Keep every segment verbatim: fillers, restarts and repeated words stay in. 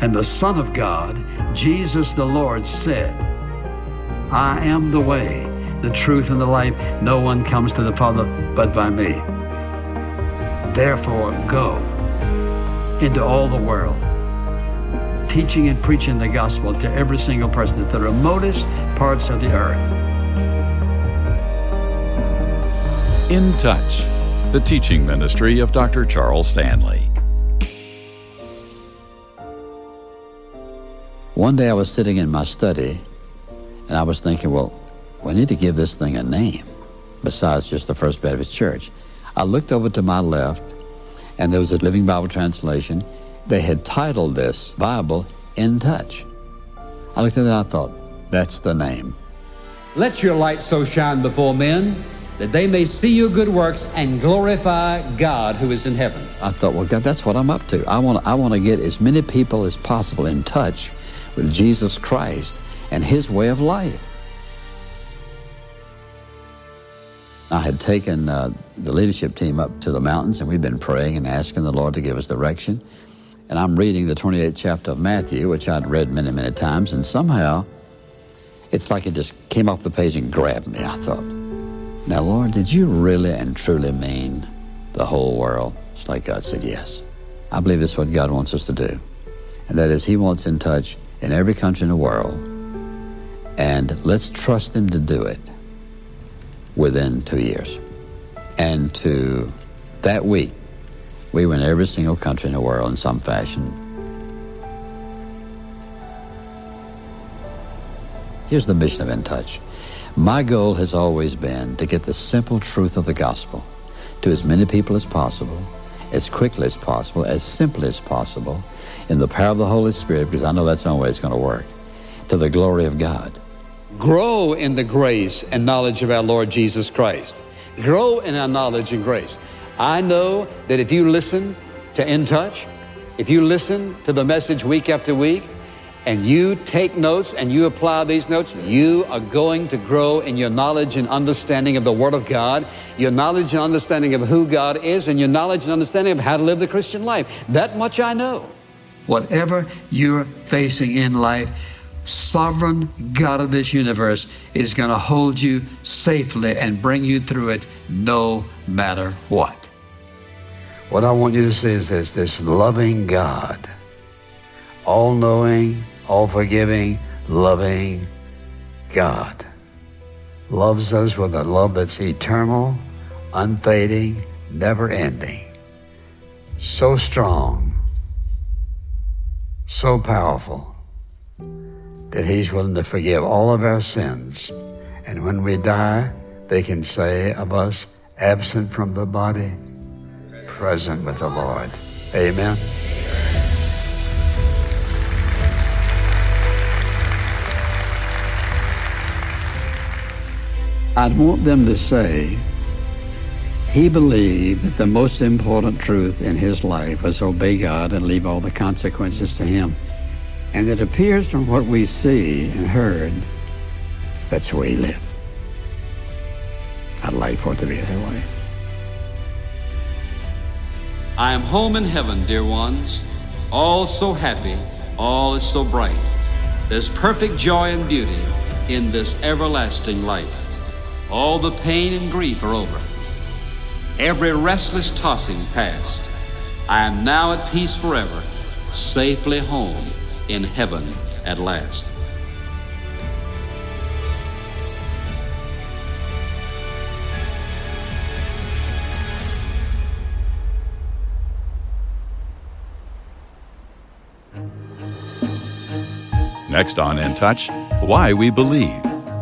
And the Son of God, Jesus the Lord, said, I am the way, the truth, and the life. No one comes to the Father but by me. Therefore, go into all the world, teaching and preaching the gospel to every single person at the remotest parts of the earth. In Touch, the teaching ministry of Doctor Charles Stanley. One day I was sitting in my study, and I was thinking, well, we need to give this thing a name besides just the First Baptist Church. I looked over to my left, and there was a Living Bible translation. They had titled this Bible, In Touch. I looked at it and I thought, that's the name. Let your light so shine before men that they may see your good works and glorify God who is in heaven. I thought, well, God, that's what I'm up to. I want, I want to get as many people as possible in touch with Jesus Christ and His way of life. I had taken uh, the leadership team up to the mountains, and we've been praying and asking the Lord to give us direction. And I'm reading the twenty-eighth chapter of Matthew, which I'd read many, many times, and somehow it's like it just came off the page and grabbed me. I thought, now, Lord, did you really and truly mean the whole world? It's like God said, yes. I believe it's what God wants us to do. And that is, He wants in touch in every country in the world. And let's trust Him to do it within two years. And to that week, we were in every single country in the world in some fashion. Here's the mission of In Touch. My goal has always been to get the simple truth of the gospel to as many people as possible, as quickly as possible, as simply as possible, in the power of the Holy Spirit, because I know that's the only way it's going to work, to the glory of God. Grow in the grace and knowledge of our Lord Jesus Christ. Grow in our knowledge and grace. I know that if you listen to In Touch, if you listen to the message week after week, and you take notes and you apply these notes, you are going to grow in your knowledge and understanding of the Word of God, your knowledge and understanding of who God is, and your knowledge and understanding of how to live the Christian life. That much I know. Whatever you're facing in life, sovereign God of this universe is going to hold you safely and bring you through it no matter what. What I want you to see is this, this loving God, all-knowing, all-forgiving, loving God loves us with a love that's eternal, unfading, never-ending, so strong, so powerful, that He's willing to forgive all of our sins. And when we die, they can say of us, absent from the body, present with the Lord. Amen. I'd want them to say, he believed that the most important truth in his life was obey God and leave all the consequences to Him. And it appears from what we see and heard, that's the way he lived. I'd like for it to be that way. I am home in heaven, dear ones, all so happy, all is so bright. There's perfect joy and beauty in this everlasting light. All the pain and grief are over. Every restless tossing past. I am now at peace forever, safely home in heaven at last. Next on In Touch, why we believe.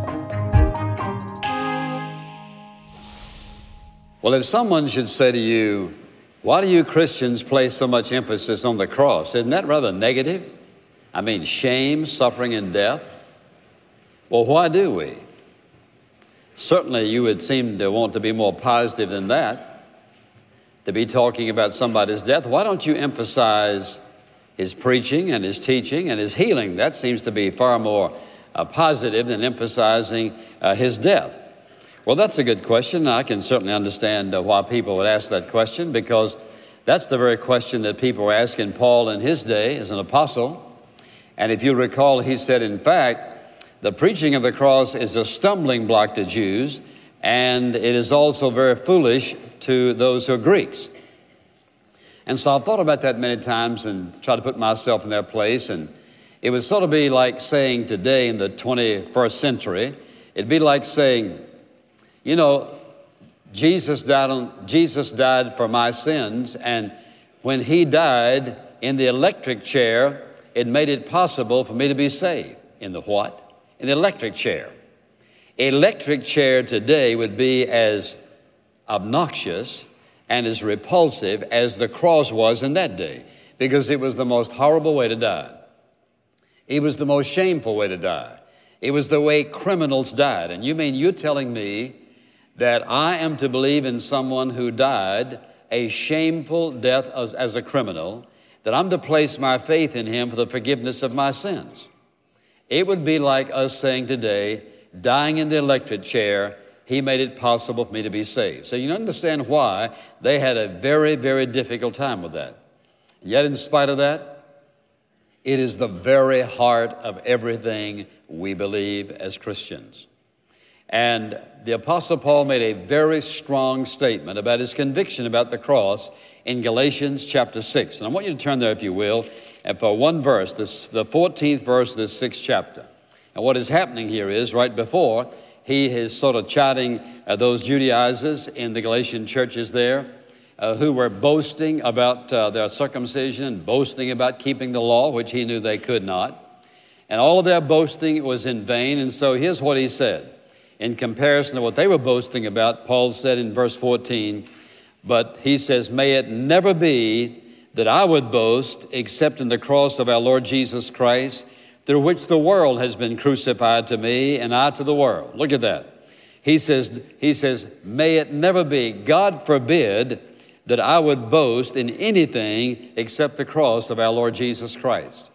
Well, if someone should say to you, why do you Christians place so much emphasis on the cross? Isn't that rather negative? I mean, shame, suffering, and death. Well, why do we? Certainly you would seem to want to be more positive than that, to be talking about somebody's death. Why don't you emphasize His preaching and His teaching and His healing? That seems to be far more uh, positive than emphasizing uh, His death. Well, that's a good question. I can certainly understand uh, why people would ask that question, because that's the very question that people were asking Paul in his day as an apostle. And if you recall, he said, in fact, the preaching of the cross is a stumbling block to Jews, and it is also very foolish to those who are Greeks. And so I've thought about that many times and tried to put myself in their place, and it would sort of be like saying today in the twenty-first century, it'd be like saying, you know, Jesus died on, Jesus died for my sins, and when he died in the electric chair, it made it possible for me to be saved. In the what? In the electric chair. Electric chair today would be as obnoxious and as repulsive as the cross was in that day, because it was the most horrible way to die. It was the most shameful way to die. It was the way criminals died. And you mean you're telling me that I am to believe in someone who died a shameful death as, as a criminal, that I'm to place my faith in him for the forgiveness of my sins? It would be like us saying today, dying in the electric chair, he made it possible for me to be saved. So you understand why they had a very, very difficult time with that. Yet in spite of that, it is the very heart of everything we believe as Christians. And the Apostle Paul made a very strong statement about his conviction about the cross in Galatians chapter six. And I want you to turn there, if you will, and for one verse, this, the fourteenth verse of this sixth chapter. And what is happening here is, right before, he is sort of chiding uh, those Judaizers in the Galatian churches there uh, who were boasting about uh, their circumcision and boasting about keeping the law, which he knew they could not. And all of their boasting was in vain. And so here's what he said. In comparison to what they were boasting about, Paul said in verse fourteen, but he says, may it never be that I would boast except in the cross of our Lord Jesus Christ, through which the world has been crucified to me and I to the world. Look at that. He says, he says, may it never be, God forbid, that I would boast in anything except the cross of our Lord Jesus Christ.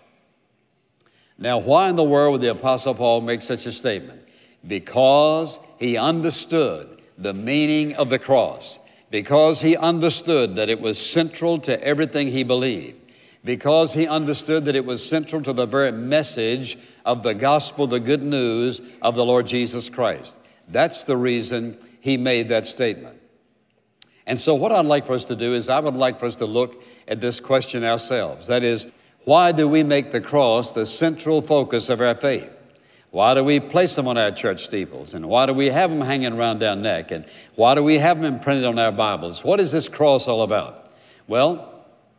Now, why in the world would the Apostle Paul make such a statement? Because he understood the meaning of the cross. Because he understood that it was central to everything he believed. Because he understood that it was central to the very message of the gospel, the good news of the Lord Jesus Christ. That's the reason he made that statement. And so what I'd like for us to do is I would like for us to look at this question ourselves. That is, why do we make the cross the central focus of our faith? Why do we place them on our church steeples? And why do we have them hanging around our neck? And why do we have them imprinted on our Bibles? What is this cross all about? Well,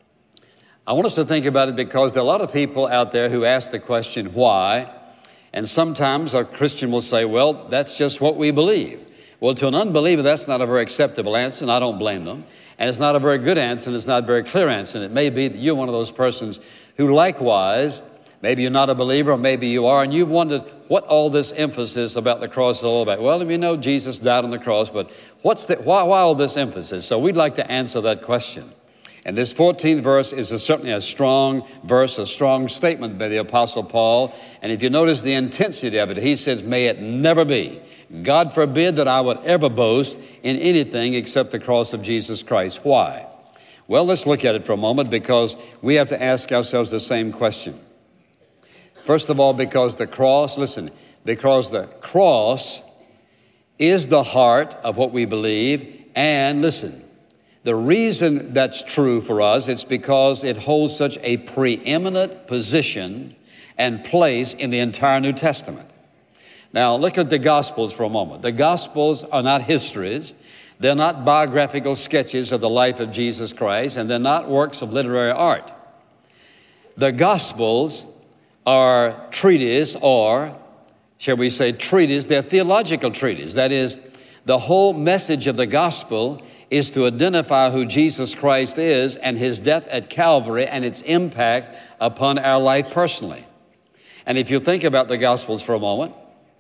I want us to think about it because there are a lot of people out there who ask the question, why? And sometimes a Christian will say, well, that's just what we believe. Well, to an unbeliever, that's not a very acceptable answer, and I don't blame them. And it's not a very good answer, and it's not a very clear answer. And it may be that you're one of those persons who likewise, maybe you're not a believer, or maybe you are, and you've wondered what all this emphasis about the cross is all about. Well, you know Jesus died on the cross, but what's the, why, why all this emphasis? So we'd like to answer that question. And this fourteenth verse is a, certainly a strong verse, a strong statement by the Apostle Paul. And if you notice the intensity of it, he says, may it never be. God forbid that I would ever boast in anything except the cross of Jesus Christ. Why? Well, let's look at it for a moment because we have to ask ourselves the same question. First of all, because the cross, listen, because the cross is the heart of what we believe. And listen, the reason that's true for us, it's because it holds such a preeminent position and place in the entire New Testament. Now, look at the Gospels for a moment. The Gospels are not histories. They're not biographical sketches of the life of Jesus Christ, and they're not works of literary art. The Gospels are treatises, or shall we say treatises, they're theological treatises. That is, the whole message of the Gospel is to identify who Jesus Christ is and his death at Calvary and its impact upon our life personally. And if you think about the Gospels for a moment,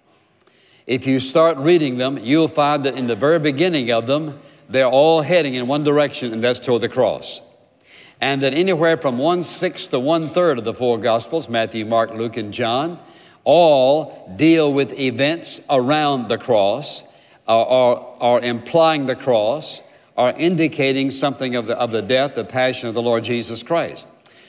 if you start reading them, you'll find that in the very beginning of them, they're all heading in one direction, and that's toward the cross. And that anywhere from one-sixth to one-third of the four Gospels, Matthew, Mark, Luke, and John, all deal with events around the cross, or, or, or implying the cross, are indicating something of the, of the death, the passion of the Lord Jesus Christ.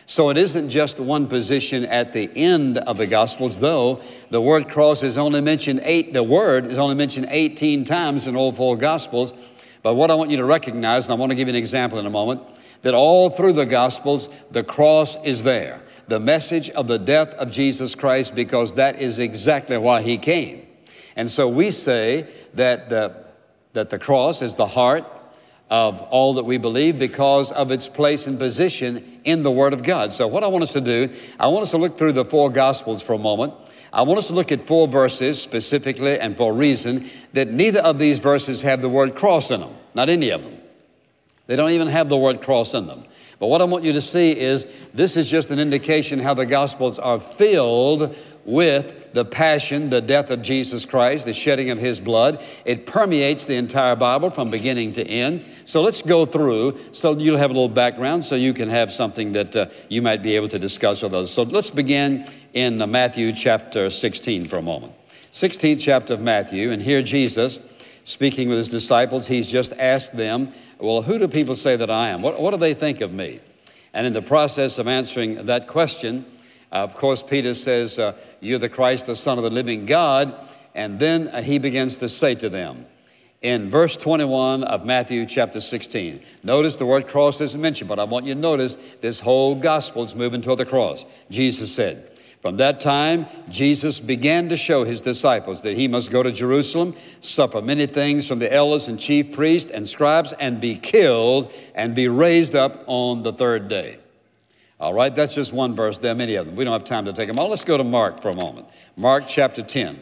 So it isn't just one position at the end of the Gospels, though the word cross is only mentioned eight, the word is only mentioned eighteen times in all four Gospels. But what I want you to recognize, and I want to give you an example in a moment, that all through the Gospels, the cross is there. The message of the death of Jesus Christ, because that is exactly why he came. And so we say that the, that the cross is the heart of all that we believe because of its place and position in the Word of God. So what I want us to do, I want us to look through the four Gospels for a moment. I want us to look at four verses specifically and for a reason that neither of these verses have the word cross in them, not any of them. They don't even have the word cross in them. But what I want you to see is this is just an indication how the Gospels are filled with the passion, the death of Jesus Christ, the shedding of his blood. It permeates the entire Bible from beginning to end. So let's go through so you'll have a little background so you can have something that uh, you might be able to discuss with others. So let's begin in uh, Matthew chapter sixteen for a moment. sixteenth chapter of Matthew, and here Jesus, speaking with his disciples, he's just asked them, well, who do people say that I am? What, what do they think of me? And in the process of answering that question, Uh, of course, Peter says, uh, you're the Christ, the Son of the living God. And then uh, he begins to say to them in verse twenty-one of Matthew chapter sixteen. Notice the word cross isn't mentioned, but I want you to notice this whole gospel is moving toward the cross. Jesus said, from that time, Jesus began to show his disciples that he must go to Jerusalem, suffer many things from the elders and chief priests and scribes, and be killed and be raised up on the third day. All right, that's just one verse. There are many of them. We don't have time to take them all. Let's go to Mark for a moment. Mark chapter ten.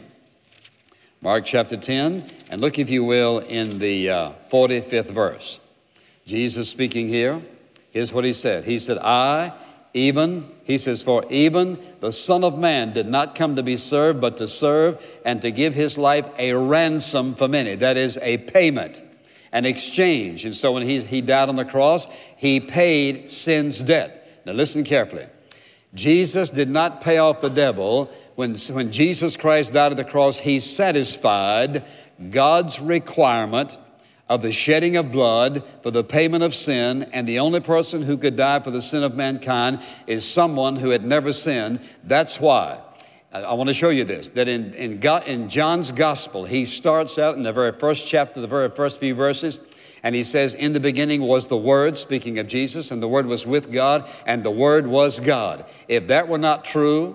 Mark chapter ten, and look, if you will, in the uh, forty-fifth verse. Jesus speaking here, here's what he said. He said, I, even, he says, for even the Son of Man did not come to be served, but to serve and to give his life a ransom for many. That is a payment, an exchange. And so when he, he died on the cross, he paid sin's debt. Now listen carefully. Jesus did not pay off the devil. When, when Jesus Christ died on the cross, he satisfied God's requirement of the shedding of blood for the payment of sin, and the only person who could die for the sin of mankind is someone who had never sinned. That's why I want to show you this, that in, in, God, in John's gospel, he starts out in the very first chapter, the very first few verses, and he says, in the beginning was the Word, speaking of Jesus, and the Word was with God, and the Word was God. If that were not true,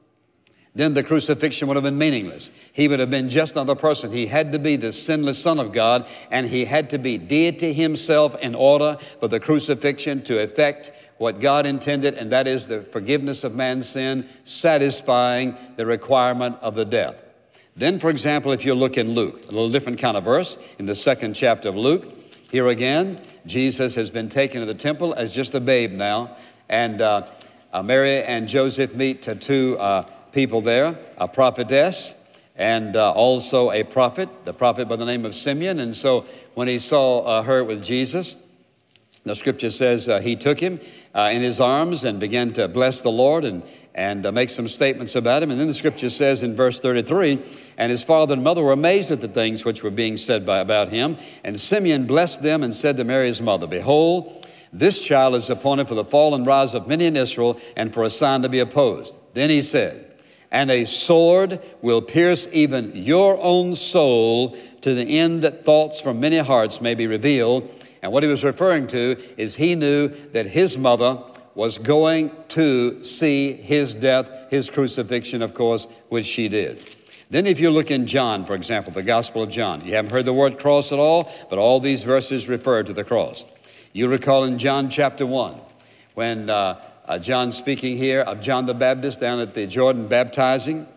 then the crucifixion would have been meaningless. He would have been just another person. He had to be the sinless Son of God, and he had to be deity himself in order for the crucifixion to effect what God intended, and that is the forgiveness of man's sin, satisfying the requirement of the death. Then, for example, if you look in Luke, a little different kind of verse, in the second chapter of Luke, here again, Jesus has been taken to the temple as just a babe now, and uh, uh, Mary and Joseph meet to two uh, people there, a prophetess and uh, also a prophet, the prophet by the name of Simeon. And so when he saw uh, her with Jesus, the scripture says uh, he took him uh, in his arms and began to bless the Lord and, and uh, make some statements about him. And then the scripture says in verse thirty-three, and his father and mother were amazed at the things which were being said by, about him. And Simeon blessed them and said to Mary his mother, behold, this child is appointed for the fall and rise of many in Israel, and for a sign to be opposed. Then he said, and a sword will pierce even your own soul, to the end that thoughts from many hearts may be revealed. And what he was referring to is he knew that his mother was going to see his death, his crucifixion, of course, which she did. Then if you look in John, for example, the Gospel of John, you haven't heard the word cross at all, but all these verses refer to the cross. You recall in John chapter one, when uh, uh, John speaking here of John the Baptist down at the Jordan baptizing,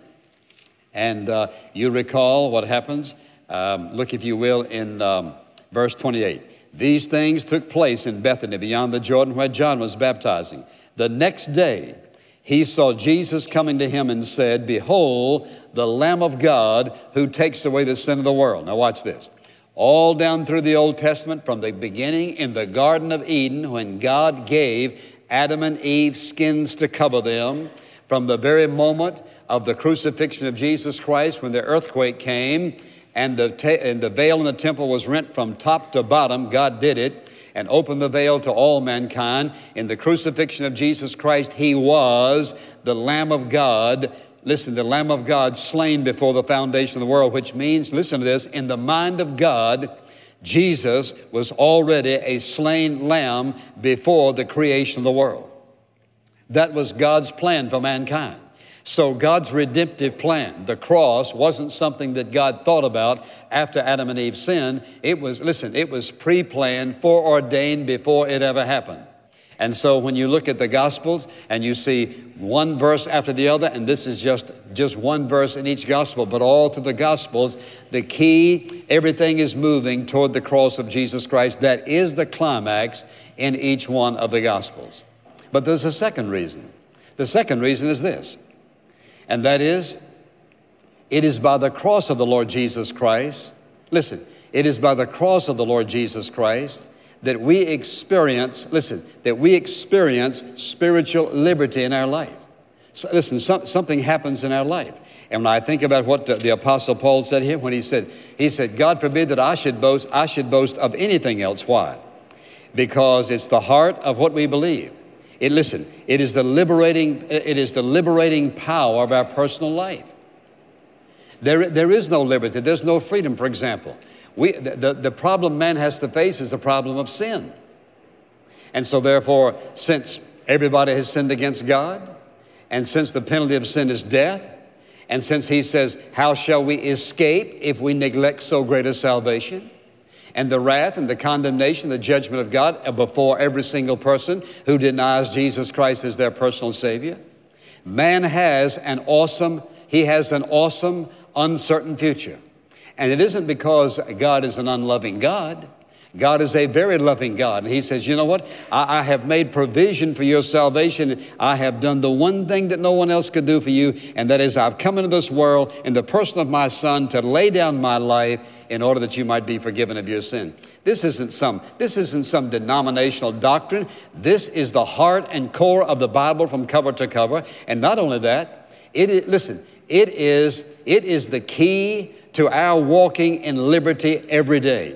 and uh, you recall what happens. Um, look, if you will, in um, verse twenty-eight. These things took place in Bethany beyond the Jordan where John was baptizing. The next day, he saw Jesus coming to him and said, behold, the Lamb of God who takes away the sin of the world. Now watch this. All down through the Old Testament, from the beginning in the Garden of Eden, when God gave Adam and Eve skins to cover them, from the very moment of the crucifixion of Jesus Christ, when the earthquake came, and the, ta- and the veil in the temple was rent from top to bottom, God did it. and opened the veil to all mankind. In the crucifixion of Jesus Christ, He was the Lamb of God. Listen, the Lamb of God slain before the foundation of the world, which means, listen to this, in the mind of God, Jesus was already a slain lamb before the creation of the world. That was God's plan for mankind. So God's redemptive plan, the cross, wasn't something that God thought about after Adam and Eve sinned. It was, listen, it was pre-planned, foreordained before it ever happened. And so when you look at the Gospels and you see one verse after the other, and this is just, just one verse in each Gospel, but all through the Gospels, the key, everything is moving toward the cross of Jesus Christ. That is the climax in each one of the Gospels. But there's a second reason. The second reason is this. And that is, it is by the cross of the Lord Jesus Christ, listen, it is by the cross of the Lord Jesus Christ that we experience, listen, that we experience spiritual liberty in our life. So, listen, some, something happens in our life. And when I think about what the, the Apostle Paul said here, when he said, he said, God forbid that I should boast, I should boast of anything else. Why? Because it's the heart of what we believe. It, listen, it is the liberating, it is the liberating power of our personal life. There, there is no liberty. There's no freedom, for example. We, the, the problem man has to face is the problem of sin. And so therefore, since everybody has sinned against God, and since the penalty of sin is death, and since He says, how shall we escape if we neglect so great a salvation? And the wrath and the condemnation, the judgment of God are before every single person who denies Jesus Christ as their personal Savior. Man has an awesome, he has an awesome, uncertain future. And it isn't because God is an unloving God. God is a very loving God. And He says, you know what? I, I have made provision for your salvation. I have done the one thing that no one else could do for you, and that is I've come into this world in the person of my Son to lay down my life in order that you might be forgiven of your sin. This isn't some, this isn't some denominational doctrine. This is the heart and core of the Bible from cover to cover. And not only that, it is, listen, it is, it is the key to our walking in liberty every day.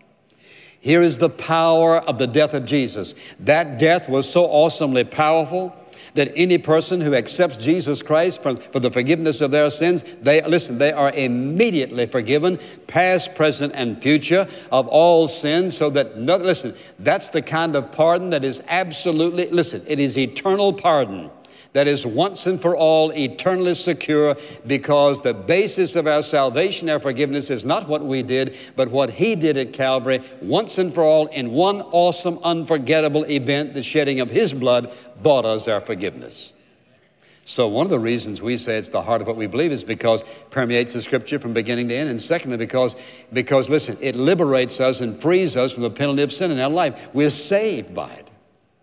Here is the power of the death of Jesus. That death was so awesomely powerful that any person who accepts Jesus Christ for, for the forgiveness of their sins, they, listen, they are immediately forgiven, past, present, and future, of all sins. So that, no, listen, that's the kind of pardon that is absolutely, listen, it is eternal pardon. That is once and for all eternally secure, because the basis of our salvation, our forgiveness, is not what we did, but what He did at Calvary once and for all in one awesome, unforgettable event. The shedding of His blood bought us our forgiveness. So one of the reasons we say it's the heart of what we believe is because it permeates the Scripture from beginning to end. And secondly, because, because listen, it liberates us and frees us from the penalty of sin in our life. We're saved by it.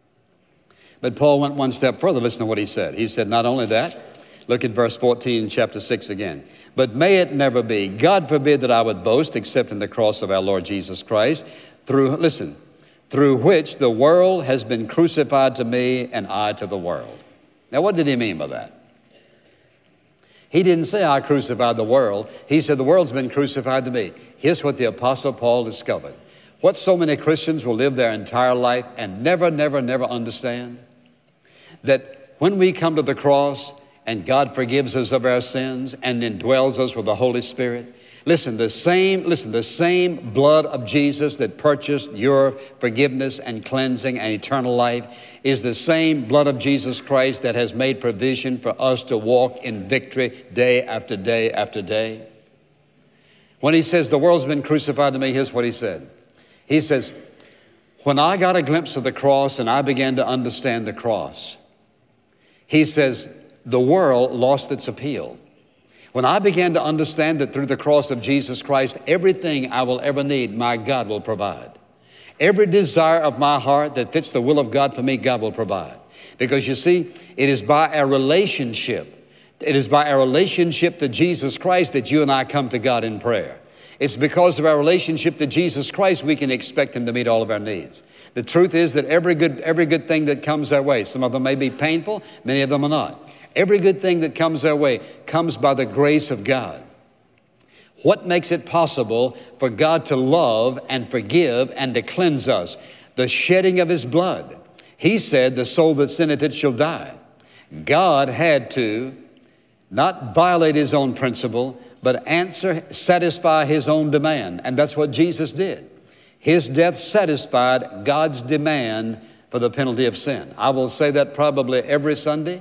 But Paul went one step further. Listen to what he said. He said, not only that, look at verse fourteen, chapter six again. But may it never be, God forbid that I would boast except in the cross of our Lord Jesus Christ, through, listen, through which the world has been crucified to me and I to the world. Now, what did he mean by that? He didn't say I crucified the world. He said the world's been crucified to me. Here's what the Apostle Paul discovered. What so many Christians will live their entire life and never, never, never understand. That when we come to the cross and God forgives us of our sins and indwells us with the Holy Spirit, listen, the same, listen, the same blood of Jesus that purchased your forgiveness and cleansing and eternal life is the same blood of Jesus Christ that has made provision for us to walk in victory day after day after day. When he says the world's been crucified to me, here's what he said. He says, when I got a glimpse of the cross and I began to understand the cross, he says, the world lost its appeal. When I began to understand that through the cross of Jesus Christ, everything I will ever need, my God will provide. Every desire of my heart that fits the will of God for me, God will provide. Because you see, it is by our relationship, it is by our relationship to Jesus Christ that you and I come to God in prayer. It's because of our relationship to Jesus Christ we can expect Him to meet all of our needs. The truth is that every good, every good thing that comes our way, some of them may be painful, many of them are not. Every good thing that comes our way comes by the grace of God. What makes it possible for God to love and forgive and to cleanse us? the shedding of his blood. He said, the soul that sinneth it shall die. God had to not violate his own principle, but answer, satisfy his own demand. And that's what Jesus did. His death satisfied God's demand for the penalty of sin. I will say that probably every Sunday,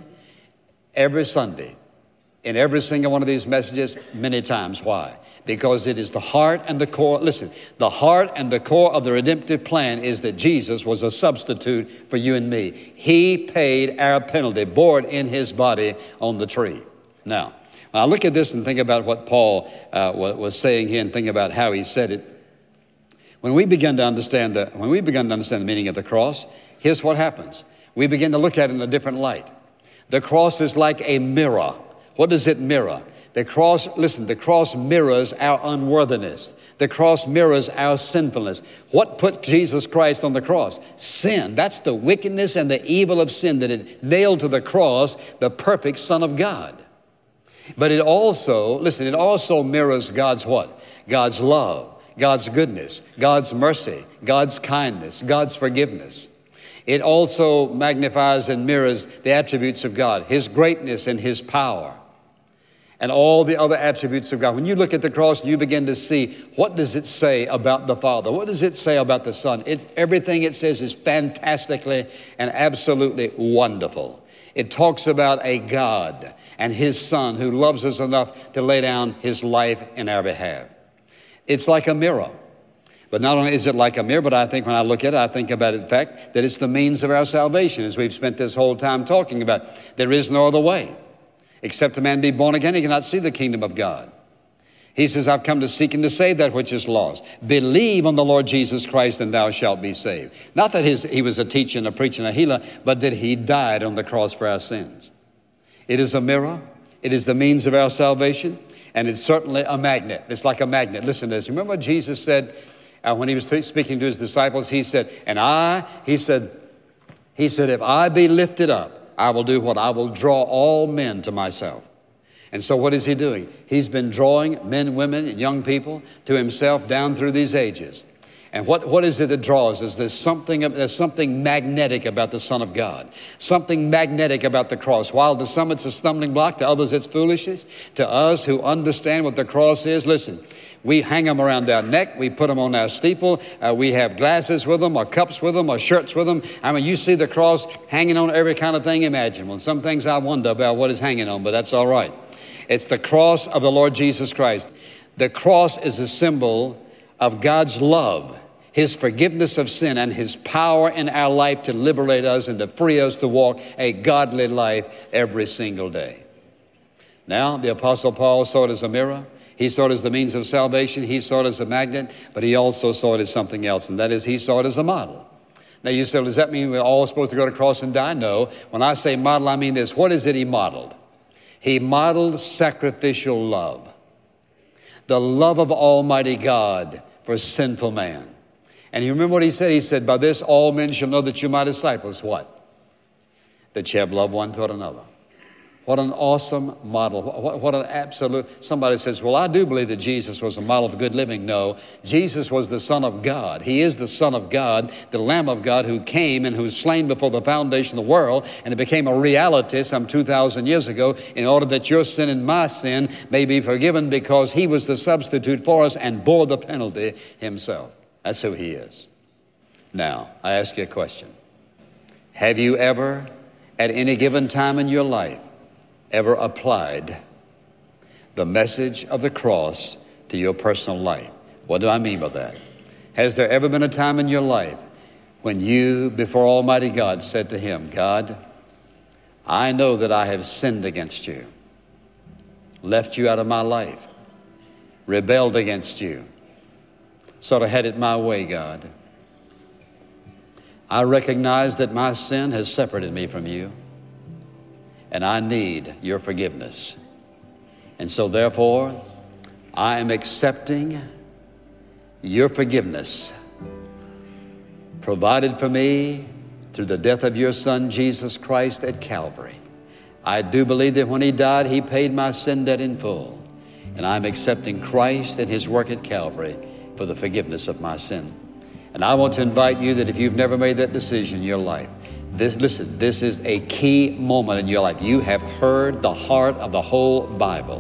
every Sunday, in every single one of these messages, many times. Why? Because it is the heart and the core. Listen, the heart and the core of the redemptive plan is that Jesus was a substitute for you and me. He paid our penalty, bore it in his body on the tree. Now, when I look at this and think about what Paul uh, was saying here and think about how he said it, when we begin to understand the, when we begin to understand the meaning of the cross, here's what happens. We begin to look at it in a different light. The cross is like a mirror. What does it mirror? The cross, listen, the cross mirrors our unworthiness. The cross mirrors our sinfulness. What put Jesus Christ on the cross? Sin. That's the wickedness and the evil of sin that it nailed to the cross, the perfect Son of God. But it also, listen, it also mirrors God's what? God's love, God's goodness, God's mercy, God's kindness, God's forgiveness. It also magnifies and mirrors the attributes of God, his greatness and his power, and all the other attributes of God. When you look at the cross, you begin to see, what does it say about the Father? What does it say about the Son? It, everything it says is fantastically and absolutely wonderful. It talks about a God and his Son who loves us enough to lay down his life in our behalf. It's like a mirror. But not only is it like a mirror, but I think when I look at it, I think about it, the fact that it's the means of our salvation, as we've spent this whole time talking about. There is no other way. Except a man be born again, he cannot see the kingdom of God. He says, I've come to seek and to save that which is lost. Believe on the Lord Jesus Christ and thou shalt be saved. Not that his, he was a teacher and a preacher and a healer, but that he died on the cross for our sins. It is a mirror. It is the means of our salvation. And it's certainly a magnet. It's like a magnet. Listen to this. Remember what Jesus said uh, when he was speaking to his disciples? He said, and I, he said, he said, if I be lifted up, I will do what? I will draw all men to myself. And so what is he doing? He's been drawing men, women, and young people to himself down through these ages. And what, what is it that draws us? There's something, there's something magnetic about the Son of God. Something magnetic about the cross. While to some it's a stumbling block, to others it's foolishness. To us who understand what the cross is, listen, we hang them around our neck. We put them on our steeple. Uh, we have glasses with them or cups with them or shirts with them. I mean, you see the cross hanging on every kind of thing imaginable. And some things I wonder about what it's hanging on, but that's all right. It's the cross of the Lord Jesus Christ. The cross is a symbol of God's love, his forgiveness of sin, and his power in our life to liberate us and to free us to walk a godly life every single day. Now, the Apostle Paul saw it as a mirror. He saw it as the means of salvation. He saw it as a magnet, but he also saw it as something else, and that is he saw it as a model. Now you say, well, does that mean we're all supposed to go to the cross and die? No. When I say model, I mean this. What is it he modeled? He modeled sacrificial love. The love of Almighty God for sinful man. And you remember what he said? He said, by this all men shall know that you're my disciples. What? That you have love one toward another. What an awesome model. What, what an absolute... Somebody says, well, I do believe that Jesus was a model of good living. No, Jesus was the Son of God. He is the Son of God, the Lamb of God who came and who was slain before the foundation of the world, and it became a reality some two thousand years ago in order that your sin and my sin may be forgiven because he was the substitute for us and bore the penalty himself. That's who he is. Now, I ask you a question. Have you ever, at any given time in your life, ever applied the message of the cross to your personal life? What do I mean by that? Has there ever been a time in your life when you, before Almighty God, said to him, God, I know that I have sinned against you, left you out of my life, rebelled against you, sort of had it my way, God. I recognize that my sin has separated me from you, and I need your forgiveness. And so therefore, I am accepting your forgiveness provided for me through the death of your Son, Jesus Christ, at Calvary. I do believe that when he died, he paid my sin debt in full. And I'm accepting Christ and his work at Calvary for the forgiveness of my sin. And I want to invite you that if you've never made that decision in your life, this, listen, this is a key moment in your life. You have heard the heart of the whole Bible.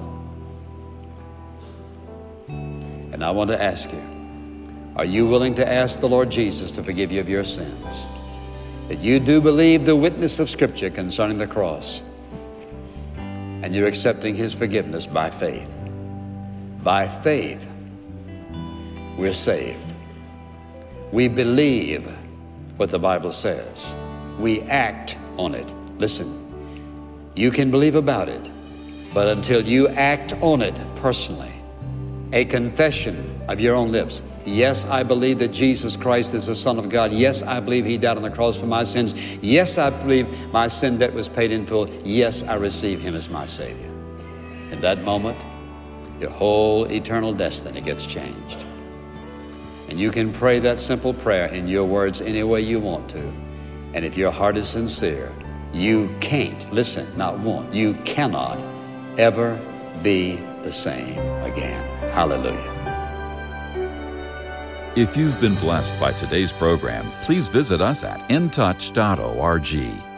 And I want to ask you, are you willing to ask the Lord Jesus to forgive you of your sins? That you do believe the witness of Scripture concerning the cross, and you're accepting His forgiveness by faith. By faith, we're saved. We believe what the Bible says. We act on it. Listen, you can believe about it, but until you act on it personally, a confession of your own lips, yes, I believe that Jesus Christ is the Son of God. Yes, I believe He died on the cross for my sins. Yes, I believe my sin debt was paid in full. Yes, I receive Him as my Savior. In that moment, your whole eternal destiny gets changed. And you can pray that simple prayer in your words any way you want to. And if your heart is sincere, you can't, listen, not won't, you cannot ever be the same again. Hallelujah. If you've been blessed by today's program, please visit us at in touch dot org.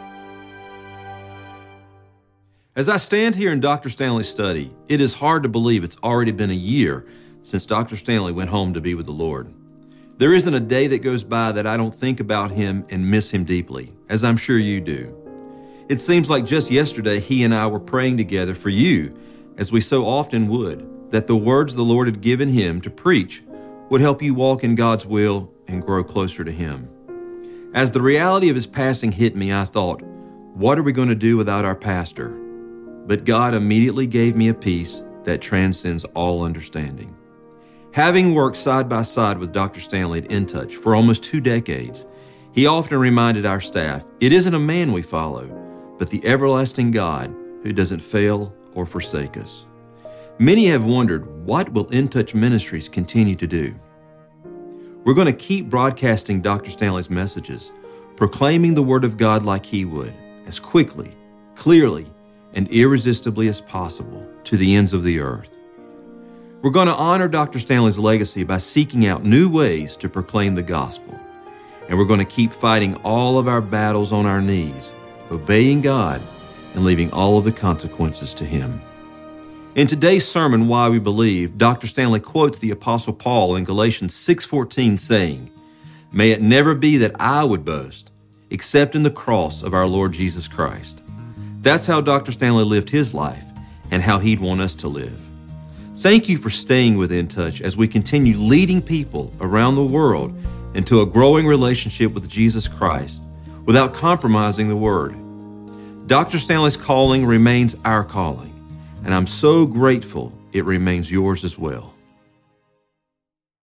As I stand here in Doctor Stanley's study, it is hard to believe it's already been a year since Doctor Stanley went home to be with the Lord. There isn't a day that goes by that I don't think about him and miss him deeply, as I'm sure you do. It seems like just yesterday he and I were praying together for you, as we so often would, that the words the Lord had given him to preach would help you walk in God's will and grow closer to Him. As the reality of his passing hit me, I thought, what are we going to do without our pastor? But God immediately gave me a peace that transcends all understanding. Having worked side by side with Doctor Stanley at In Touch for almost two decades, he often reminded our staff, it isn't a man we follow, but the everlasting God who doesn't fail or forsake us. Many have wondered, what will In Touch Ministries continue to do? We're going to keep broadcasting Doctor Stanley's messages, proclaiming the Word of God like he would, as quickly, clearly, and irresistibly as possible to the ends of the earth. We're going to honor Doctor Stanley's legacy by seeking out new ways to proclaim the gospel. And we're going to keep fighting all of our battles on our knees, obeying God and leaving all of the consequences to Him. In today's sermon, Why We Believe, Doctor Stanley quotes the Apostle Paul in Galatians six fourteen saying, "May it never be that I would boast, except in the cross of our Lord Jesus Christ." That's how Doctor Stanley lived his life and how he'd want us to live. Thank you for staying with In Touch as we continue leading people around the world into a growing relationship with Jesus Christ without compromising the Word. Doctor Stanley's calling remains our calling, and I'm so grateful it remains yours as well.